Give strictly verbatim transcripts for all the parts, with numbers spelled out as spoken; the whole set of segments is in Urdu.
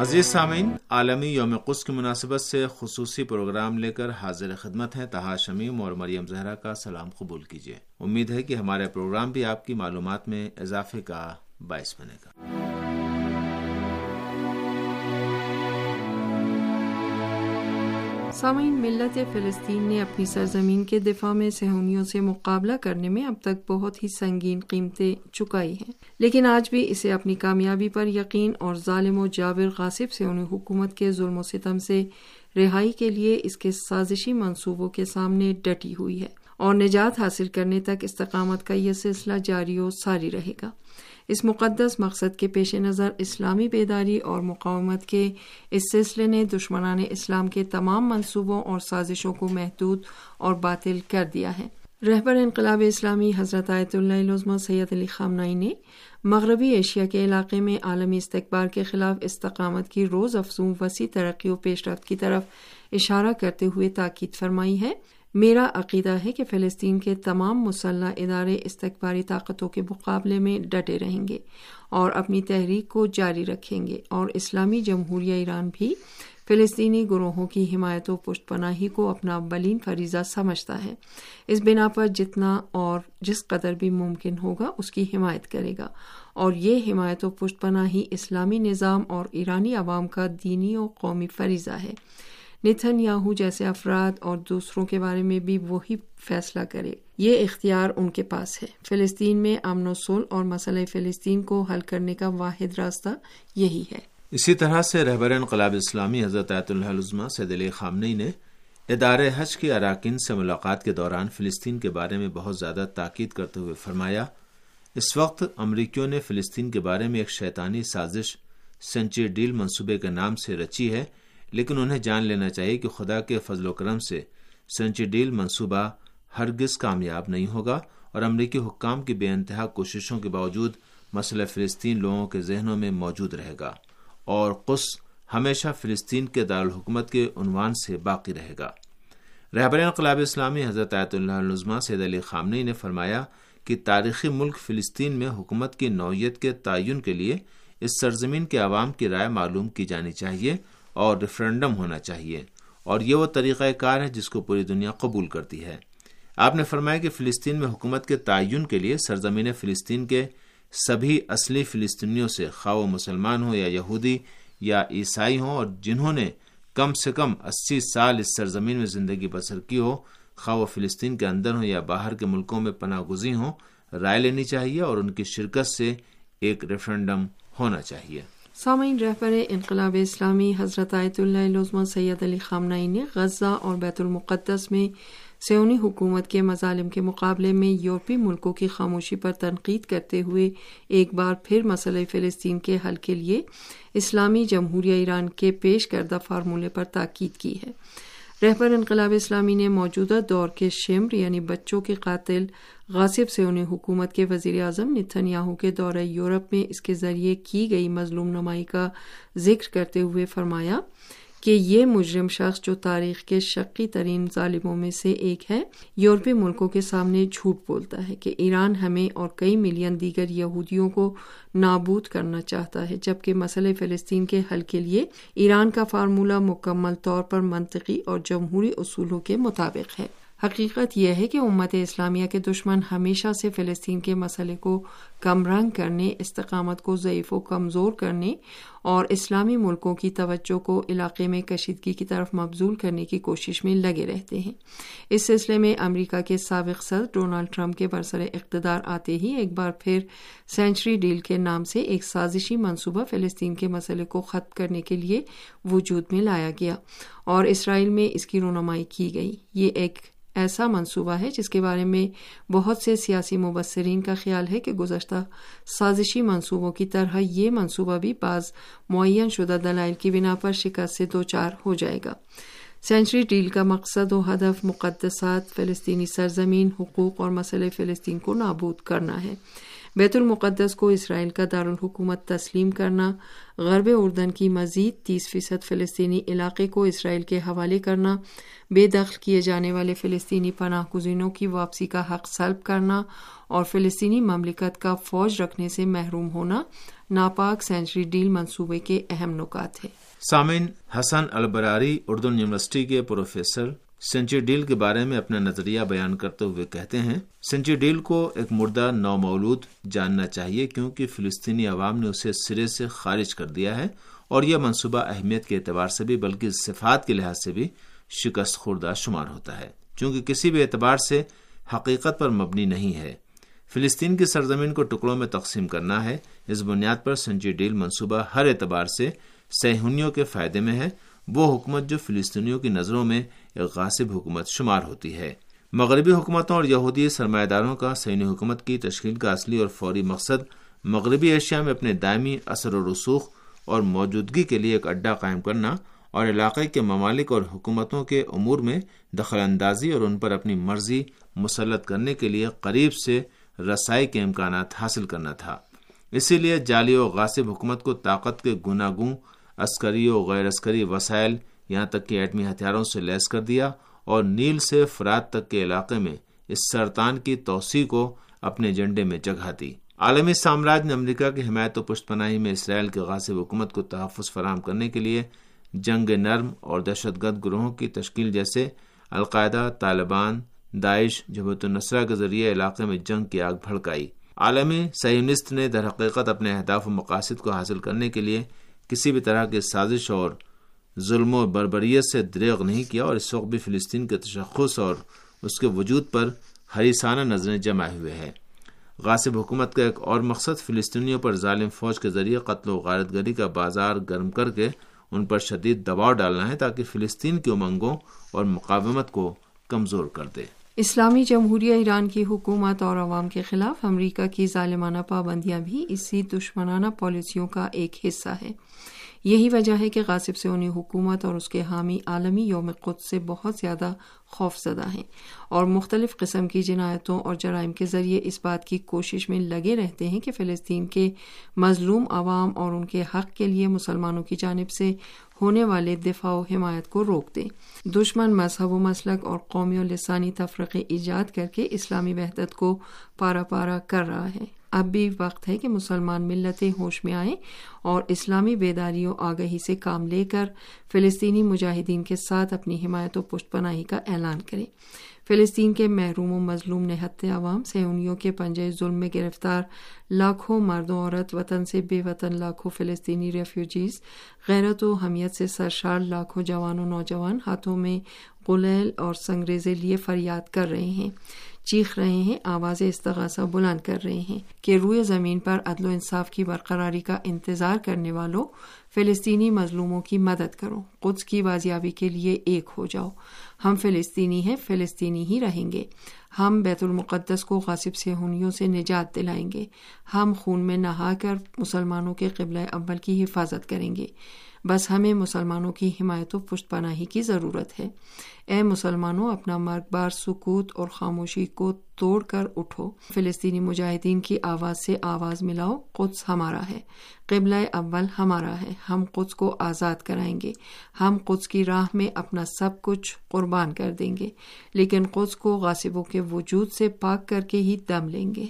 عزیز سامعین، عالمی یوم قدس کی مناسبت سے خصوصی پروگرام لے کر حاضر خدمت ہیں طہا شمیم اور مریم زہرا کا سلام قبول کیجیے۔ امید ہے کہ ہمارا پروگرام بھی آپ کی معلومات میں اضافے کا باعث بنے گا۔ سامعین، ملت فلسطین نے اپنی سرزمین کے دفاع میں صہیونیوں سے مقابلہ کرنے میں اب تک بہت ہی سنگین قیمتیں چکائی ہیں، لیکن آج بھی اسے اپنی کامیابی پر یقین اور ظالم و جابر غاصب صہیونی حکومت کے ظلم و ستم سے رہائی کے لیے اس کے سازشی منصوبوں کے سامنے ڈٹی ہوئی ہے اور نجات حاصل کرنے تک استقامت کا یہ سلسلہ جاری و ساری رہے گا۔ اس مقدس مقصد کے پیش نظر اسلامی بیداری اور مقاومت کے اس سلسلے نے دشمنان اسلام کے تمام منصوبوں اور سازشوں کو محدود اور باطل کر دیا ہے۔ رہبر انقلاب اسلامی حضرت آیت اللہ العظمہ سید علی خامنہئی نے مغربی ایشیا کے علاقے میں عالمی استکبار کے خلاف استقامت کی روز افزوں وسیع ترقی و پیش رفت کی طرف اشارہ کرتے ہوئے تاکید فرمائی ہے: میرا عقیدہ ہے کہ فلسطین کے تمام مسلح ادارے استکباری طاقتوں کے مقابلے میں ڈٹے رہیں گے اور اپنی تحریک کو جاری رکھیں گے، اور اسلامی جمہوریہ ایران بھی فلسطینی گروہوں کی حمایت و پشت پناہی کو اپنا اولین فریضہ سمجھتا ہے۔ اس بنا پر جتنا اور جس قدر بھی ممکن ہوگا اس کی حمایت کرے گا، اور یہ حمایت و پشت پناہی اسلامی نظام اور ایرانی عوام کا دینی و قومی فریضہ ہے۔ نتن یاہو جیسے افراد اور دوسروں کے بارے میں بھی وہی فیصلہ کرے، یہ اختیار ان کے پاس ہے۔ فلسطین میں امن و صلح اور مسئلہ فلسطین کو حل کرنے کا واحد راستہ یہی ہے۔ اسی طرح سے رہبر انقلاب اسلامی حضرت آیت اللہ العظمہ سید علی خامنہئی نے ادارے حج کے اراکین سے ملاقات کے دوران فلسطین کے بارے میں بہت زیادہ تاکید کرتے ہوئے فرمایا: اس وقت امریکیوں نے فلسطین کے بارے میں ایک شیطانی سازش سینچری ڈیل منصوبے کے نام سے رچی ہے، لیکن انہیں جان لینا چاہیے کہ خدا کے فضل و کرم سے سینچری ڈیل منصوبہ ہرگز کامیاب نہیں ہوگا، اور امریکی حکام کی بے انتہا کوششوں کے باوجود مسئلہ فلسطین لوگوں کے ذہنوں میں موجود رہے گا، اور قدس ہمیشہ فلسطین کے دارالحکومت کے عنوان سے باقی رہے گا۔ رہبر انقلاب اسلامی حضرت آیت اللہ العظمہ سید علی خامنہئی نے فرمایا کہ تاریخی ملک فلسطین میں حکومت کی نوعیت کے تعین کے لیے اس سرزمین کے عوام کی رائے معلوم کی جانی چاہیے اور ریفرنڈم ہونا چاہیے، اور یہ وہ طریقہ کار ہے جس کو پوری دنیا قبول کرتی ہے۔ آپ نے فرمایا کہ فلسطین میں حکومت کے تعین کے لیے سرزمین فلسطین کے سبھی اصلی فلسطینیوں سے، خواہ وہ مسلمان ہوں یا یہودی یا عیسائی ہوں، اور جنہوں نے کم سے کم اسی سال اس سرزمین میں زندگی بسر کی ہو، خواہ وہ فلسطین کے اندر ہوں یا باہر کے ملکوں میں پناہ گزین ہوں، رائے لینی چاہیے اور ان کی شرکت سے ایک ریفرنڈم ہونا چاہیے۔ سامعین، رہبر انقلاب اسلامی حضرت آیت اللہ العظمہ سید علی خامنہئی نے غزہ اور بیت المقدس میں صہیونی حکومت کے مظالم کے مقابلے میں یورپی ملکوں کی خاموشی پر تنقید کرتے ہوئے ایک بار پھر مسئلہ فلسطین کے حل کے لیے اسلامی جمہوریہ ایران کے پیش کردہ فارمولے پر تاکید کی ہے۔ رہبر انقلاب اسلامی نے موجودہ دور کے شمر یعنی بچوں کے قاتل غاصب صہیونی حکومت کے وزیر اعظم نتن یاہو کے دورہ یورپ میں اس کے ذریعے کی گئی مظلوم نمائی کا ذکر کرتے ہوئے فرمایا کہ یہ مجرم شخص جو تاریخ کے شقی ترین ظالموں میں سے ایک ہے، یورپی ملکوں کے سامنے جھوٹ بولتا ہے کہ ایران ہمیں اور کئی ملین دیگر یہودیوں کو نابود کرنا چاہتا ہے، جبکہ مسئلہ فلسطین کے حل کے لیے ایران کا فارمولہ مکمل طور پر منطقی اور جمہوری اصولوں کے مطابق ہے۔ حقیقت یہ ہے کہ امت اسلامیہ کے دشمن ہمیشہ سے فلسطین کے مسئلے کو کم رنگ کرنے، استقامت کو ضعیف و کمزور کرنے اور اسلامی ملکوں کی توجہ کو علاقے میں کشیدگی کی طرف مبذول کرنے کی کوشش میں لگے رہتے ہیں۔ اس سلسلے میں امریکہ کے سابق صدر ڈونلڈ ٹرمپ کے برسر اقتدار آتے ہی ایک بار پھر سینچری ڈیل کے نام سے ایک سازشی منصوبہ فلسطین کے مسئلے کو ختم کرنے کے لیے وجود میں لایا گیا اور اسرائیل میں اس کی رونمائی کی گئی۔ یہ ایک ایسا منصوبہ ہے جس کے بارے میں بہت سے سیاسی مبصرین کا خیال ہے کہ گزشتہ سازشی منصوبوں کی طرح یہ منصوبہ بھی بعض معین شدہ دلائل کی بنا پر شکست سے دوچار ہو جائے گا۔ سینچری ڈیل کا مقصد و ہدف مقدسات، فلسطینی سرزمین، حقوق اور مسئلہ فلسطین کو نابود کرنا ہے۔ بیت المقدس کو اسرائیل کا دارالحکومت تسلیم کرنا، غرب اردن کی مزید تیس فیصد فلسطینی علاقے کو اسرائیل کے حوالے کرنا، بے دخل کیے جانے والے فلسطینی پناہ گزینوں کی واپسی کا حق سلب کرنا اور فلسطینی مملکت کا فوج رکھنے سے محروم ہونا ناپاک سینچری ڈیل منصوبے کے اہم نکات ہیں۔ سامعین، حسن البراری اردن یونیورسٹی کے پروفیسر سینچری ڈیل کے بارے میں اپنا نظریہ بیان کرتے ہوئے کہتے ہیں، سینچری ڈیل کو ایک مردہ نومولود جاننا چاہیے کیونکہ فلسطینی عوام نے اسے سرے سے خارج کر دیا ہے اور یہ منصوبہ اہمیت کے اعتبار سے بھی بلکہ صفات کے لحاظ سے بھی شکست خوردہ شمار ہوتا ہے، چونکہ کسی بھی اعتبار سے حقیقت پر مبنی نہیں ہے۔ فلسطین کی سرزمین کو ٹکڑوں میں تقسیم کرنا ہے۔ اس بنیاد پر سینچری ڈیل منصوبہ ہر اعتبار سے صہیونیوں کے فائدے میں ہے، وہ حکومت جو فلسطینیوں کی نظروں میں ایک غاصب حکومت شمار ہوتی ہے۔ مغربی حکومتوں اور یہودی سرمایہ داروں کا صہیونی حکومت کی تشکیل کا اصلی اور فوری مقصد مغربی ایشیا میں اپنے دائمی اثر و رسوخ اور موجودگی کے لیے ایک اڈہ قائم کرنا اور علاقے کے ممالک اور حکومتوں کے امور میں دخل اندازی اور ان پر اپنی مرضی مسلط کرنے کے لیے قریب سے رسائی کے امکانات حاصل کرنا تھا۔ اسی لیے جعلی و غاصب حکومت کو طاقت کے گوناگوں عسکری و غیر عسکری وسائل یہاں تک کہ ایٹمی ہتھیاروں سے لیس کر دیا اور نیل سے فرات تک کے علاقے میں اس سرطان کی توسیع کو اپنے ایجنڈے میں جگہ دی۔ عالمی سامراج نے امریکہ کی حمایت و پشت پناہی میں اسرائیل کے غاصب حکومت کو تحفظ فراہم کرنے کے لیے جنگ نرم اور دہشت گرد گروہوں کی تشکیل جیسے القاعدہ، طالبان، داعش، جبہت النصرہ کے ذریعے علاقے میں جنگ کی آگ بھڑکائی۔ عالمی صہیونسٹ نے در حقیقت اپنے اہداف و مقاصد کو حاصل کرنے کے لیے کسی بھی طرح کی سازش اور ظلم و بربریت سے دریغ نہیں کیا اور اس وقت بھی فلسطین کے تشخص اور اس کے وجود پر حریصانہ نظریں جمائے ہوئے ہے۔ غاصب حکومت کا ایک اور مقصد فلسطینیوں پر ظالم فوج کے ذریعے قتل و غارت گری کا بازار گرم کر کے ان پر شدید دباؤ ڈالنا ہے تاکہ فلسطین کی امنگوں اور مقاومت کو کمزور کر دے۔ اسلامی جمہوریہ ایران کی حکومت اور عوام کے خلاف امریکہ کی ظالمانہ پابندیاں بھی اسی دشمنانہ پالیسیوں کا ایک حصہ ہے۔ یہی وجہ ہے کہ غاصب صہیونی حکومت اور اس کے حامی عالمی یوم قدس سے بہت زیادہ خوف زدہ ہیں اور مختلف قسم کی جنایتوں اور جرائم کے ذریعے اس بات کی کوشش میں لگے رہتے ہیں کہ فلسطین کے مظلوم عوام اور ان کے حق کے لیے مسلمانوں کی جانب سے ہونے والے دفاع و حمایت کو روک دیں۔ دشمن مذہب و مسلک اور قومی و لسانی تفرقے ایجاد کر کے اسلامی وحدت کو پارا پارا کر رہا ہے۔ اب بھی وقت ہے کہ مسلمان ملتیں ہوش میں آئیں اور اسلامی بیداری و آگہی سے کام لے کر فلسطینی مجاہدین کے ساتھ اپنی حمایت و پشت پناہی کا اعلان کریں۔ فلسطین کے محروم و مظلوم نہتے عوام، صہیونیوں کے پنجے ظلم میں گرفتار لاکھوں مرد و عورت، وطن سے بے وطن لاکھوں فلسطینی ریفیوجیز، غیرت و حمیت سے سرشار لاکھوں جوان و نوجوان ہاتھوں میں غلیل اور سنگریزے لیے فریاد کر رہے ہیں، چیخ رہے ہیں، آواز استغاثہ بلند کر رہے ہیں کہ روئے زمین پر عدل و انصاف کی برقراری کا انتظار کرنے والوں، فلسطینی مظلوموں کی مدد کرو، قدس کی بازیابی کے لیے ایک ہو جاؤ۔ ہم فلسطینی ہیں، فلسطینی ہی رہیں گے۔ ہم بیت المقدس کو غاصب صہیونیوں سے نجات دلائیں گے۔ ہم خون میں نہا کر مسلمانوں کے قبلہ اول کی حفاظت کریں گے۔ بس ہمیں مسلمانوں کی حمایت و پشت پناہی کی ضرورت ہے۔ اے مسلمانوں، اپنا مرگبار سکوت اور خاموشی کو توڑ کر اٹھو، فلسطینی مجاہدین کی آواز سے آواز ملاؤ۔ قدس ہمارا ہے، قبلہ اول ہمارا ہے، ہم قدس کو آزاد کرائیں گے۔ ہم قدس کی راہ میں اپنا سب کچھ قربان کر دیں گے، لیکن قدس کو غاصبوں کے وجود سے پاک کر کے ہی دم لیں گے۔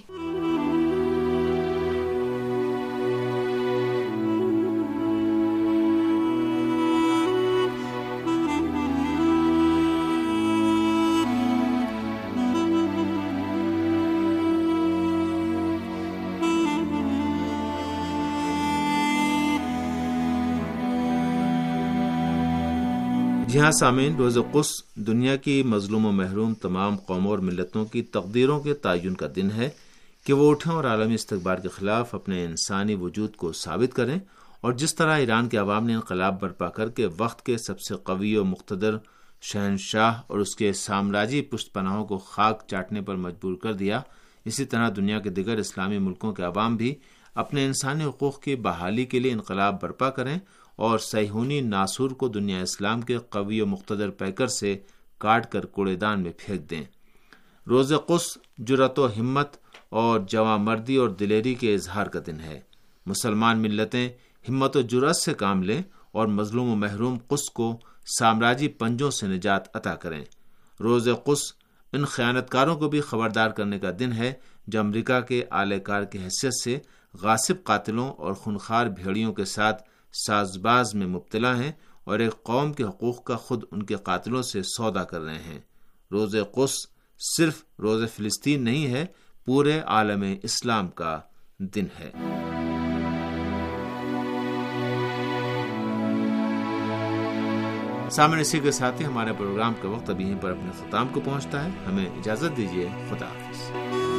جہاں سامعین، روز قدس دنیا کی مظلوم و محروم تمام قوموں اور ملتوں کی تقدیروں کے تعین کا دن ہے کہ وہ اٹھیں اور عالمی استکبار کے خلاف اپنے انسانی وجود کو ثابت کریں، اور جس طرح ایران کے عوام نے انقلاب برپا کر کے وقت کے سب سے قوی و مقتدر شہنشاہ اور اس کے سامراجی پشت پناہوں کو خاک چاٹنے پر مجبور کر دیا، اسی طرح دنیا کے دیگر اسلامی ملکوں کے عوام بھی اپنے انسانی حقوق کی بحالی کے لیے انقلاب برپا کریں اور صہیونی ناسور کو دنیا اسلام کے قوی و مقتدر پیکر سے کاٹ کر کوڑے دان میں پھینک دیں۔ روز قدس جرأت و ہمت اور جواں مردی اور دلیری کے اظہار کا دن ہے۔ مسلمان ملتیں ہمت و جرأت سے کام لیں اور مظلوم و محروم قدس کو سامراجی پنجوں سے نجات عطا کریں۔ روز قدس ان خیانت کاروں کو بھی خبردار کرنے کا دن ہے جو امریکہ کے اعلی کار کی حیثیت سے غاصب قاتلوں اور خونخوار بھیڑیوں کے ساتھ ساز باز میں مبتلا ہیں اور ایک قوم کے حقوق کا خود ان کے قاتلوں سے سودا کر رہے ہیں۔ روز قدس صرف روز فلسطین نہیں ہے، پورے عالم اسلام کا دن ہے۔ سامنے اسی کے ساتھ ہی ہمارے پروگرام کا وقت ابھی یہیں پر اپنے اختتام کو پہنچتا ہے۔ ہمیں اجازت دیجیے، خدا حافظ۔